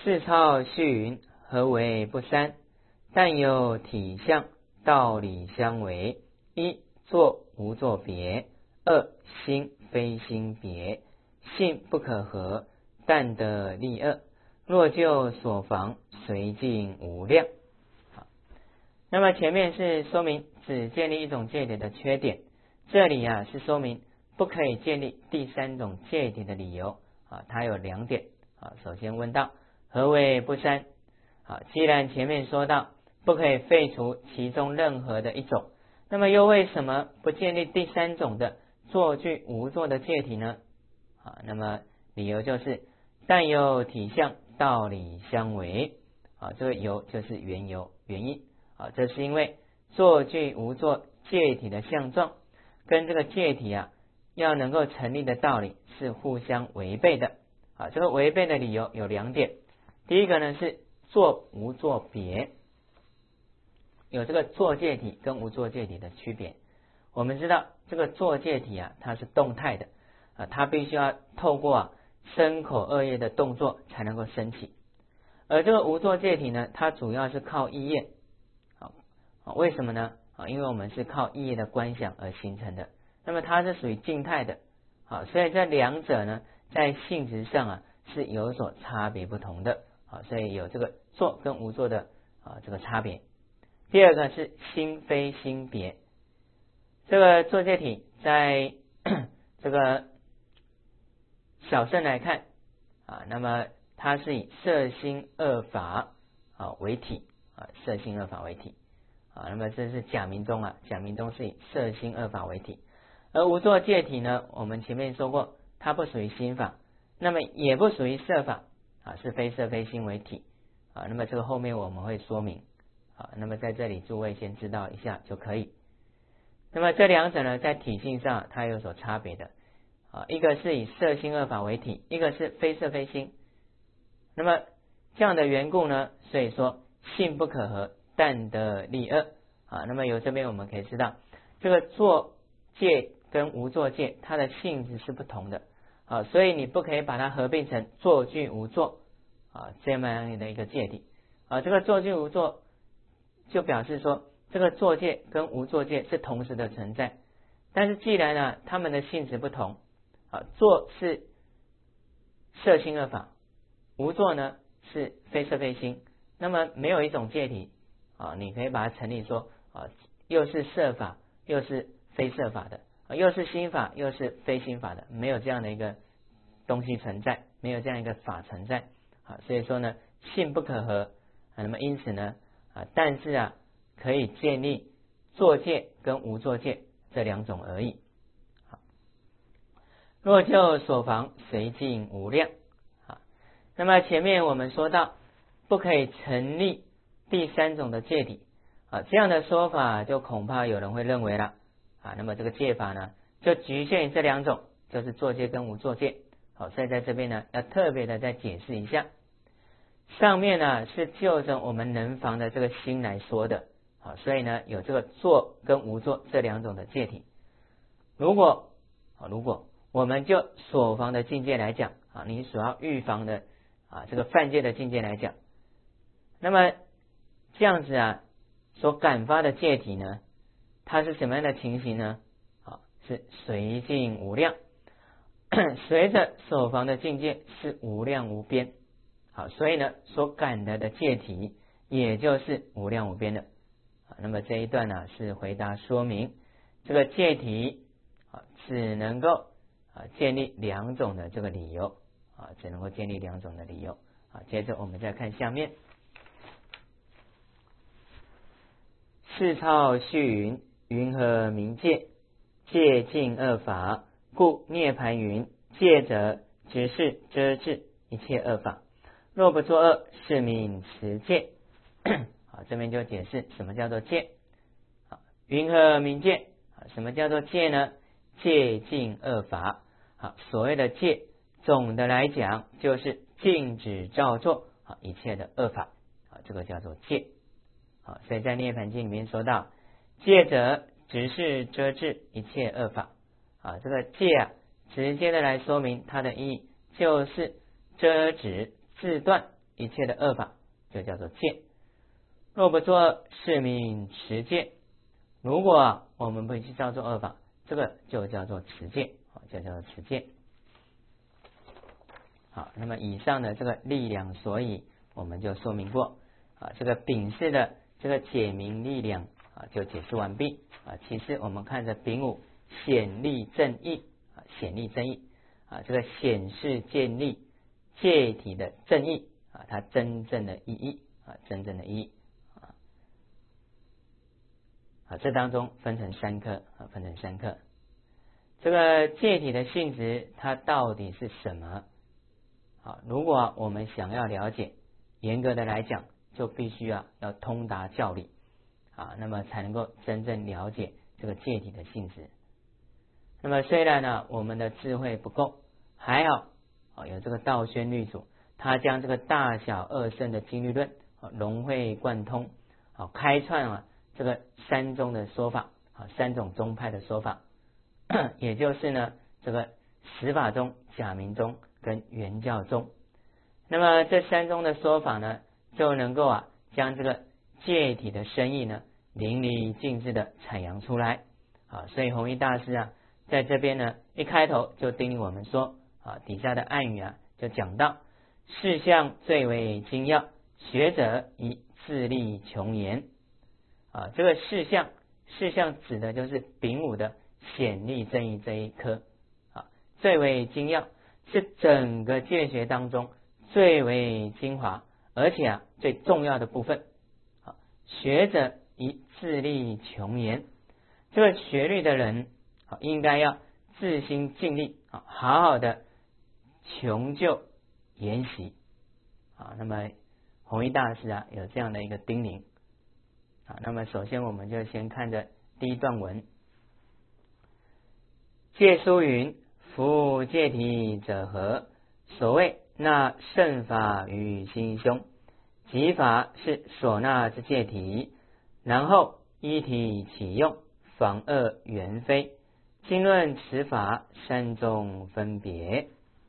世超序云：何为不三？但有体相，道理相违。一、作无作别；二、心非心别。性不可合，但得利恶。若就所防，随尽无量。那么前面是说明只建立一种戒体的缺点，这里是说明不可以建立第三种戒体的理由。它有2点。首先问到何为不三？既然前面说到不可以废除其中任何的一种，那么又为什么不建立第三种的作具无作的戒体呢？那么理由就是但有体相，道理相违。这个由就是缘由原因。这是因为作具无作戒体的相状跟这个戒体要能够成立的道理是互相违背的。这个违背的理由有2点。第一个呢是作无作别，有这个作戒体跟无作戒体的区别。我们知道这个作戒体它是动态的，它必须要透过身口二业的动作才能够升起，而这个无作戒体呢，它主要是靠意业。为什么呢？因为我们是靠意业的观想而形成的，那么它是属于静态的。所以这2者呢在性质上是有所差别不同的。所以有这个作跟无作的这个差别。第二个是心非心别，这个作戒体在这个小乘来看那么它是以色心二法为体。色心二法为体。那么这是假名中假名中是以色心二法为体。而无作戒体呢，我们前面说过它不属于心法，那么也不属于色法，是非色非心为体。那么这个后面我们会说明。那么在这里诸位先知道一下就可以。那么这2者呢在体性上它有所差别的。一个是以色心二法为体，一个是非色非心。那么这样的缘故呢，所以说性不可合，但得利恶。那么由这边我们可以知道这个作戒跟无作戒它的性质是不同的。所以你不可以把它合并成作具无作这么样的一个戒体。这个作具无作就表示说这个作戒跟无作戒是同时的存在，但是既然它们的性质不同，作是色心二法，无作呢是非色非心，那么没有一种戒体你可以把它成立说又是色法又是非色法的，又是心法又是非心法的，没有这样的一个东西存在，没有这样一个法存在。所以说呢性不可合。那么因此呢但是可以建立作戒跟无作戒这2种而已。若就所防，随尽无量。那么前面我们说到不可以成立第3种的戒体这样的说法就恐怕有人会认为了那么这个戒法呢就局限于这2种，就是作戒跟无作戒。所以在这边呢要特别的再解释一下。上面呢是就着我们能防的这个心来说的。所以呢有这个作跟无作这2种的戒体。如果我们就所防的境界来讲你所要预防的这个犯戒的境界来讲，那么这样子所感发的戒体呢，它是什么样的情形呢？是随尽无量，随着所防的境界是无量无边。所以呢所感得的戒体也就是无量无边的。那么这一段呢是回答说明这个戒体只能够建立2种的这个理由。只能够建立2种的理由。接着我们再看下面。世超序云：云何名戒？戒尽二法，故涅盘云：戒者直视遮止一切恶法，若不作恶，是名持戒。这边就解释什么叫做戒。云何名戒？什么叫做戒呢？戒尽二法。所谓的戒总的来讲就是禁止照做一切的恶法，这个叫做戒。所以在涅盘经里面说到，戒者直视遮止一切恶法。这个戒直接的来说明它的意义就是遮止自断一切的恶法就叫做戒。若不作，是名持戒。如果我们不去造作恶法，这个就叫做持戒，就叫做持戒。好，那么以上的这个力量所以我们就说明过这个丙式的这个解明力量就解释完毕其实我们看着丙午显立正义显立正义这个显示建立戒体的正义它真正的意义真正的意义这当中分成3课分成3课。这个戒体的性质它到底是什么？如果我们想要了解，严格的来讲就必须要通达教理那么才能够真正了解这个戒体的性质。那么虽然呢我们的智慧不够，还好有这个道宣律主，他将这个大小二圣的经律论融会贯通开创这个3宗的说法3种宗派的说法也就是呢这个十法宗、假名宗跟圆教宗。那么这3宗的说法呢，就能够将这个戒体的深意呢淋漓尽致的阐扬出来所以弘一大师在这边呢一开头就叮咛我们说底下的暗语就讲到事项最为精要，学者以自力穷言这个事项指的就是丙午的显立正义这一科最为精要，是整个戒学当中最为精华而且最重要的部分学者以自力穷言，这个学律的人应该要自心尽力好好的穷究研习那么弘一大师有这样的一个叮咛那么首先我们就先看着第一段文。戒书云：夫戒体者何？所谓纳圣法于心胸，即法是所纳之戒体，然后依体起用，仿恶原非。经论此法3种分别。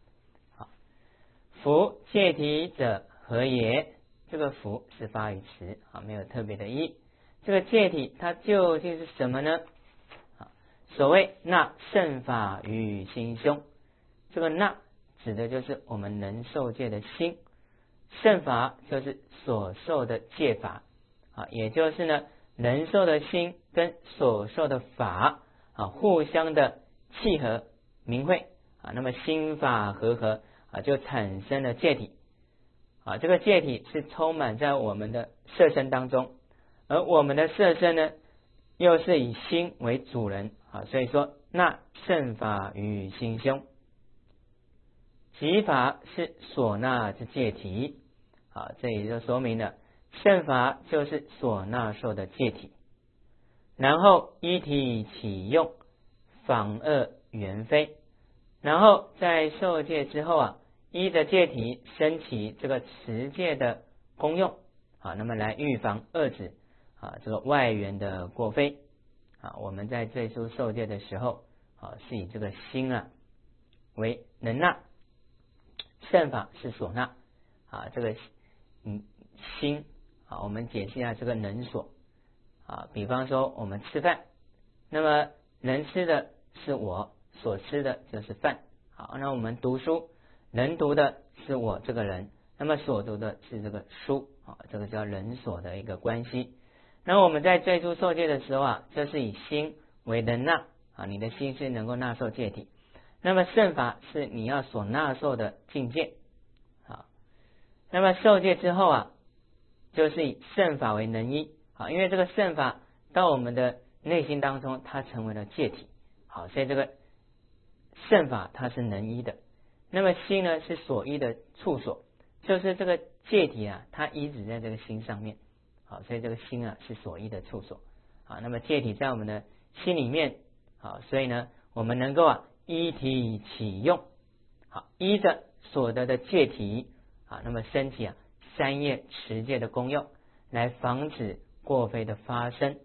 夫戒体者何也？这个夫是发语词没有特别的意义。这个戒体它究竟是什么呢？所谓纳圣法于心胸，这个纳指的就是我们能受戒的心，圣法就是所受的戒法也就是呢能受的心跟所受的法互相的契合明慧那么心法和就产生了戒体这个戒体是充满在我们的色身当中，而我们的色身呢又是以心为主人所以说纳圣法于心胸，即法是所纳之戒体这也就说明了圣法就是所纳受的戒体，然后依体起用，仿恶原非，然后在受戒之后依着戒体升起这个持戒的功用那么来预防恶止这个外缘的过非我们在最初受戒的时候是以这个心为能纳，圣法是所纳这个心我们解释一下这个能所比方说我们吃饭，那么能吃的是我，所吃的就是饭那我们读书，能读的是我这个人，那么所读的是这个书这个叫人所的一个关系。那我们在最初受戒的时候就是以心为能纳你的心是能够纳受戒体，那么圣法是你要所纳受的境界那么受戒之后就是以圣法为能依因为这个圣法到我们的内心当中它成为了戒体所以这个圣法它是能依的，那么心呢是所依的处所，就是这个戒体它依止在这个心上面所以这个心是所依的处所那么戒体在我们的心里面所以呢我们能够依体起用依着所得的戒体那么升起3业持戒的功用，来防止过非的发生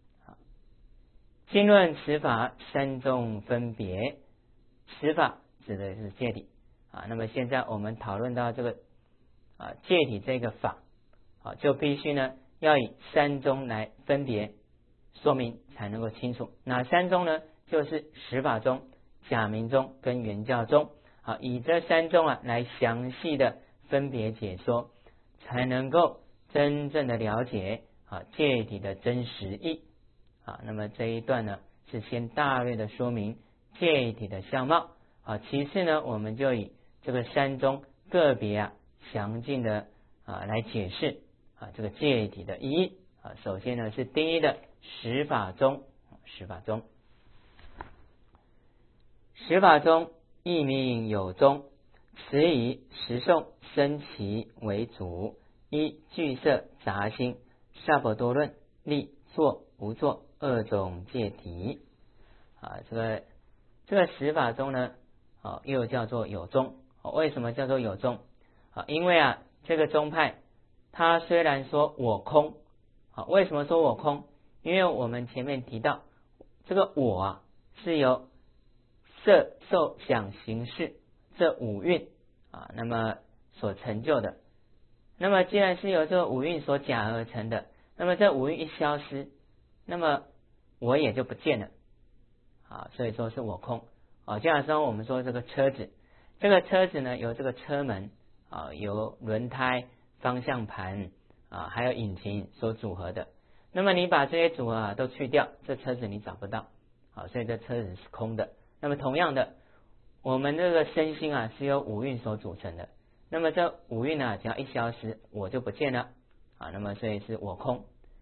经论此法3种分别，此法指的是戒体那么现在我们讨论到这个戒体这个法就必须呢要以三宗来分别说明才能够清楚。哪三宗呢？就是十法宗、假名宗跟圆教宗。以这三宗来详细的分别解说，才能够真正的了解戒体的真实义。那么这一段呢是先大略的说明戒体的相貌。其次呢我们就以这个三宗个别详尽的来解释这个戒体的意义。首先呢是第一的十法宗。十法宗，十法宗亦名有宗，此以十诵生起为主。一俱摄杂心、萨婆多论、立作无作二种戒体。这个十法宗呢又叫做有宗。为什么叫做有宗？因为这个宗派它虽然说我空，为什么说我空？因为我们前面提到这个我是由色受想行识这五蕴那么所成就的。那么既然是由这个五蕴所假而成的，那么这五蕴一消失，那么我也就不见了所以说是我空。就好像我们说这个车子，这个车子呢由这个车门由轮胎、方向盘还有引擎所组合的。那么你把这些组合都去掉，这车子你找不到所以这车子是空的。那么同样的，我们这个身心是由五蕴所组成的。那么这五蕴只要一消失，我就不见了那么所以是我空。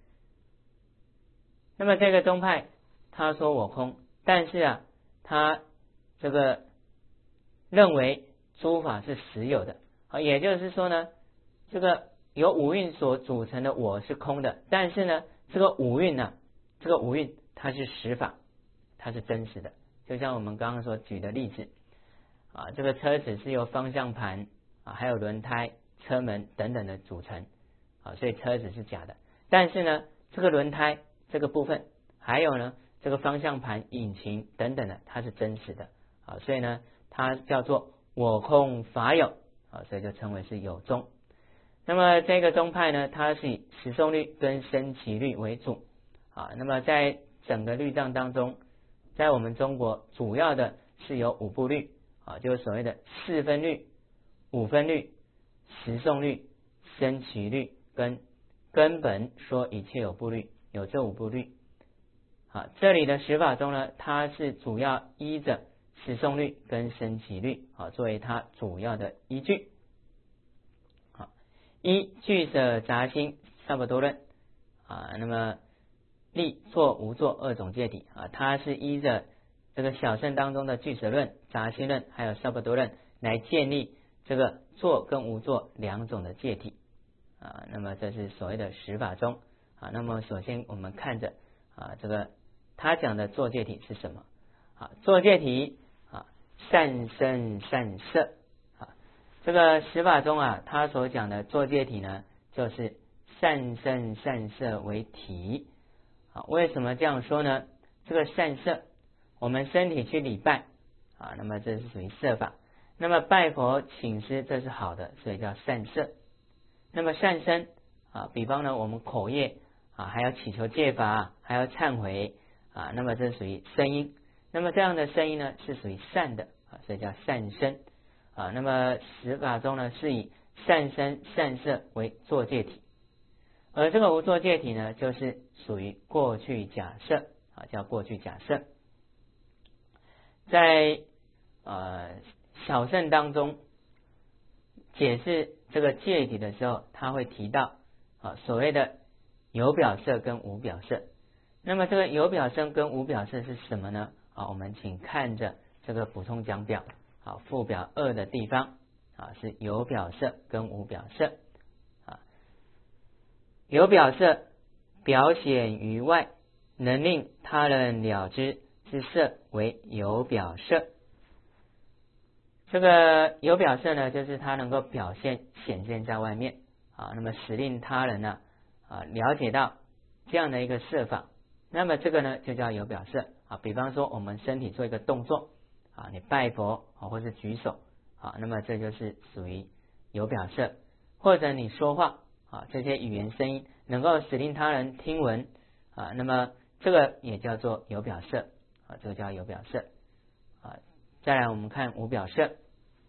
那么这个宗派他说我空，但是他这个认为诸法是实有的也就是说呢，这个由五蕴所组成的我是空的，但是呢这个五蕴它是实法，它是真实的。就像我们刚刚所举的例子这个车子是由方向盘还有轮胎、车门等等的组成所以车子是假的。但是呢这个轮胎这个部分还有呢这个方向盘、引擎等等的它是真实的所以呢它叫做我空法有所以就称为是有宗。那么这个宗派呢它是以十诵律跟生起律为主那么在整个律藏当中，在我们中国主要的是有五部律就是所谓的四分律、五分律、十诵律、生起律跟根本说一切有部律，有这五部律这里的十法宗呢，它是主要依着十诵律跟生起律作为它主要的依据。一俱舍杂心、萨婆多论那么立作无作二种戒体它是依着这个小乘当中的俱舍论、杂心论还有萨婆多论来建立这个作跟无作两种的戒体那么这是所谓的十法宗那么首先我们看着这个他讲的作戒体是什么作戒体善生善摄这个十法宗他所讲的作戒体呢，就是善生善摄为体为什么这样说呢？这个善摄，我们身体去礼拜那么这是属于摄法。那么拜佛请师，这是好的，所以叫善摄。那么善身比方呢我们口业还要祈求戒法，还要忏悔那么这属于声音。那么这样的声音呢是属于善的所以叫善身那么十法中呢是以善身善摄为作戒体，而这个无作戒体呢就是属于过去假设叫过去假设。在小乘当中解释这个戒体的时候，他会提到所谓的有表色跟无表色。那么这个有表色跟无表色是什么呢？我们请看着这个补充讲表附表2的地方是有表色跟无表色有表色表显于外，能令他人了知之色为有表色。这个有表色呢，就是它能够表现显现在外面那么使令他人了解到这样的一个色法。那么这个呢就叫有表色比方说我们身体做一个动作你拜佛或是举手那么这就是属于有表色或者你说话啊，这些语言声音能够使令他人听闻啊，那么这个也叫做有表色啊，这个叫有表色啊。再来我们看无表色，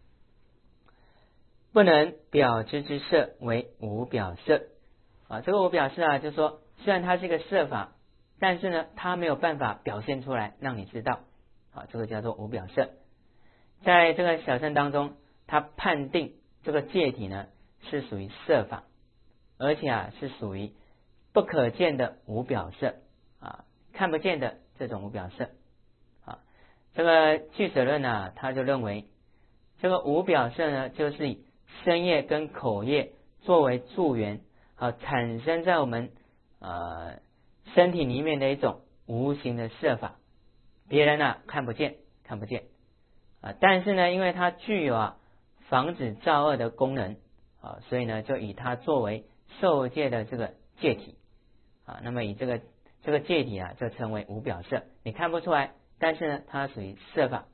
不能表知之色为无表色啊。这个无表色啊，就是说虽然它是一个色法，但是呢，它没有办法表现出来让你知道啊，这个叫做无表色。在这个小乘当中，它判定这个戒体呢是属于色法，而且啊是属于不可见的无表色啊，看不见的这种无表色啊。这个俱舍论呢，他就认为这个无表色呢，就是以身业跟口业作为助缘啊，产生在我们身体里面的一种无形的色法，别人啊看不见啊，但是呢，因为它具有防止造恶的功能啊，所以呢，就以它作为受戒的这个戒体啊。那么以这个戒体啊，就称为无表色，你看不出来，但是呢，它属于色法。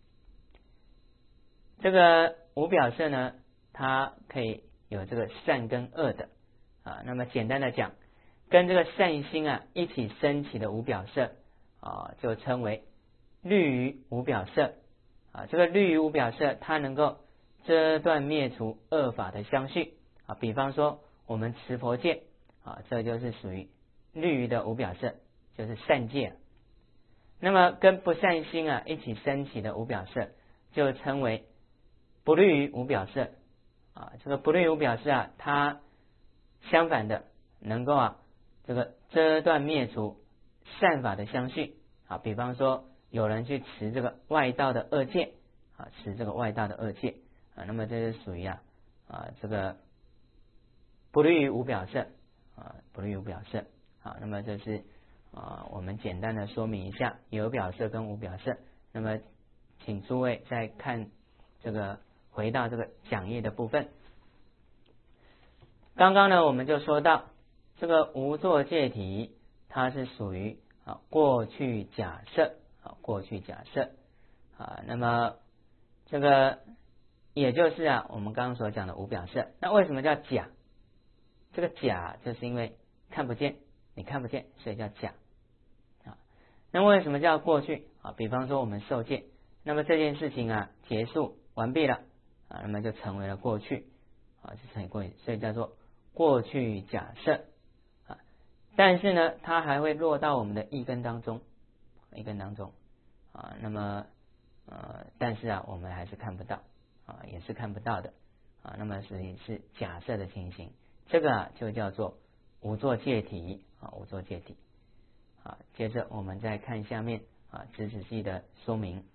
这个无表色呢，它可以有这个善跟恶的啊。那么简单的讲，跟这个善心啊一起升起的无表色啊，就称为律于无表色啊。这个律于无表色，它能够遮断灭除恶法的相续啊。比方说我们持佛戒啊，这就是属于律于的无表色，就是善戒。那么跟不善心啊一起升起的无表色，就称为不律于无表色啊。这个不律于无表色啊，它相反的能够这个遮断灭除善法的相续啊。比方说有人去持这个外道的恶戒啊，持这个外道的恶戒啊，那么这是属于这个不律于无表色啊，不律于无表色。好，那么这是我们简单的说明一下有表色跟无表色。那么请诸位再看这个，回到这个讲义的部分。刚刚呢，我们就说到这个无作戒体，它是属于过去假设过去假设那么这个也就是我们刚刚所讲的无表色。那为什么叫假？这个假就是因为看不见，你看不见，所以叫假那为什么叫过去比方说我们受戒，那么这件事情结束完毕了那么就成为了过去就成为过去，所以叫做过去假设但是呢，它还会落到我们的意根当中那么但是我们还是看不到也是看不到的那么所以是假设的情形，这个就叫做无作戒体无作戒体接着我们再看下面知识系的说明。